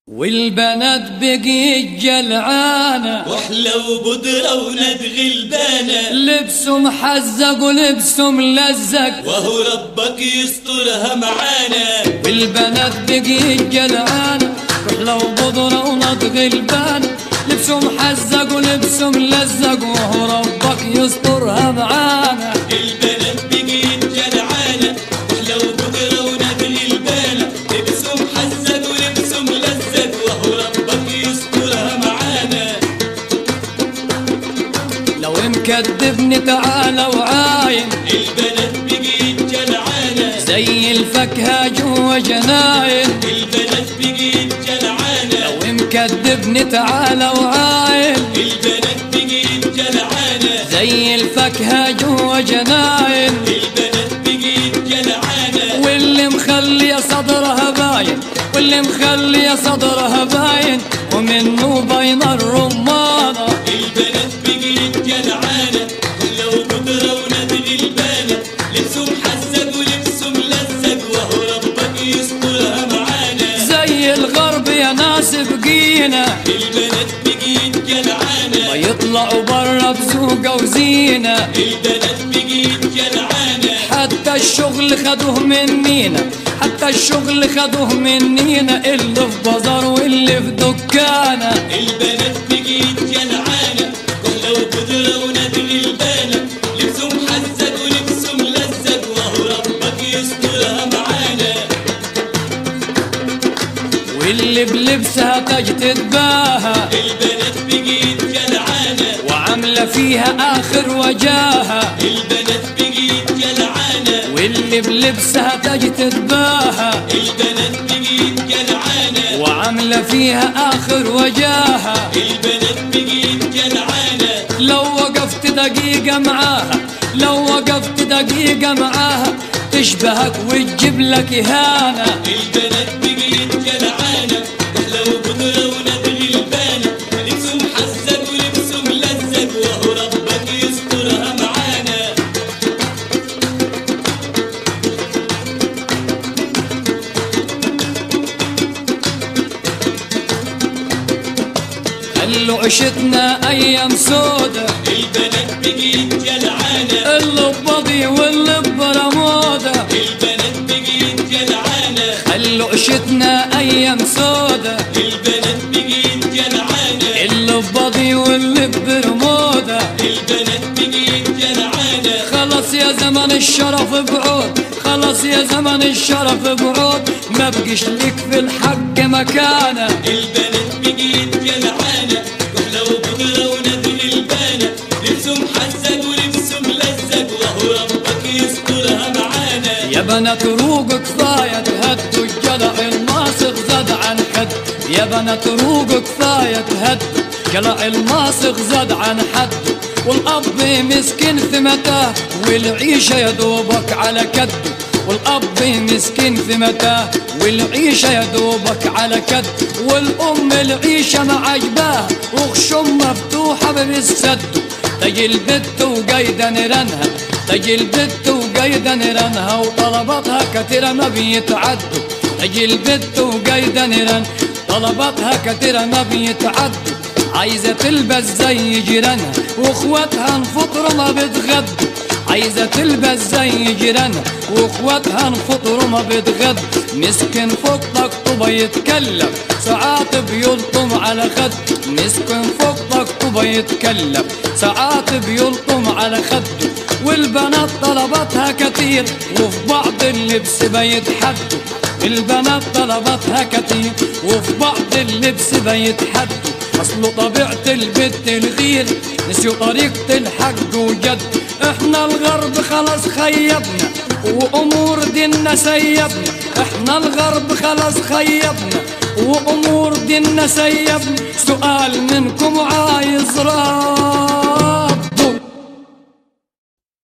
والبنات بقيت جلعانة وحلو بودرة وندغ البانة، لبسه محزق ولبسه ملزق وهو ربك يسترها معانا. والبنات بقيت جلعانة وحلو بودرة وندغ البانة، لبسه محزق ولبسه ملزق وهو ربك يسترها معانا. البنات بقيت جلعانة وحلو بودرة وندغ البانة، لبسه محزق ولبسه ملزق وهو ربك يسترها معانا. لو مكذبني تعالى وعاين، البنات بقيت جلعانة زي الفاكهة جوا جناين. البنات بقيت جلعانة لو مكذبني تعالى وعاين، البنات بقيت جلعانة زي الفاكهة جوا جناين. البنات بقيت جلعانة واللي مخلي صدرها باين، واللي مخلي صدرها باين ومنه بين الرمانة. البنات بقيت جلعانة لو بودرة وندغ البانة، لبسه محزق ولبسه ملزق وهو ربك يسترها معانا. زي الغرب يا ناس بقينا، البنات بقيت جلعانة ويطلعوا برا بزوقة وزينة. البنات بقيت جلعانة حتى الشغل خدوه منينا، حتى الشغل خدوه منينا، اللي في بازار واللي في دكانة. البنات بقيت جلعانة لو بودرة وندغ البانة، لبسه محزق ولبسه ملزق وهو ربك يسترها معانا. واللي بلبسها تاج تتباهى، البنات بقيت جلعانة وعاملة فيها آخر وجاهة. البنات بقيت جلعانة واللي بلبسها تاج تتباهى، البنات بقيت جلعانة وعاملة فيها آخر وجاهة. البنات بقيت جلعانة لو وقفت دقيقة معاها، لو وقفت دقيقة معاها تشبهك وتجيب لك إهانة. البنات بقيت جلعانة لو بودرة وندغ البانة، لبسه محزق ولبسه ملزق وهو ربك يسترها معانا. خلوا عشتنا أيام سودة، البنات بقيت جلعانة اللي ببضي واللي برمودة. البنات بقيت جلعانة خلوا عشتنا أيام سودة، البنات بقيت جلعانة اللي ببضي واللي برمودة. البنات بقيت جلعانة خلص يا زمن الشرف بعود، خلص يا زمن الشرف بعود، ما بقيش لك في الحق مكانة. البنات بقيت جلعانة لو بودرة وندغ البانة، لبسه محزق ولبسه ملزق وهو ربك يسترها معانا. يا بنات روق كفاية تهدوا، الجلع الماسخ زاد عن حد. يا بنات روق كفاية تهدوا، جلع الماسخ زاد عن حد. والأب مسكين في متاه، والعيشة يا دوبك على كده. والأب مسكين في متاه، والعيشة يا دوبك على كد. والأم العيشة ما عجباها، وخشم مفتوحة بالسد. تجي البت وقايدة نيرانها، تجي البت وقايدة نيرانها، وطلباتها كتيرة ما بيتعدوا. تجي البت وقايدة نيران، طلباتها كتيرة ما بيتعدوا. عايزة تلبس زي جيرانها، واخواتها نفطروا ما بتغدوا. عايزة تلبس زي جيرانها، واخواتها نفطروا ما بتغدوا. مسكن فوق طقطبة يتكلم، ساعات بيلطم على خد. مسكن فوق طقطبة يتكلم، ساعات بيلطم على خده. والبنات طلباتها كتير، وفي بعض اللبس بيتحدوا. البنات طلباتها كتير، وفي بعض اللبس بيتحدوا. أصله طبيعة البت الغير، نسيوا طريقة الحق وجد. احنا الغرب خلاص خيبنا، وأمور ديننا سيبنا. احنا الغرب خلاص خيبنا، وأمور ديننا سيبنا. سؤال منكم عايز رأي.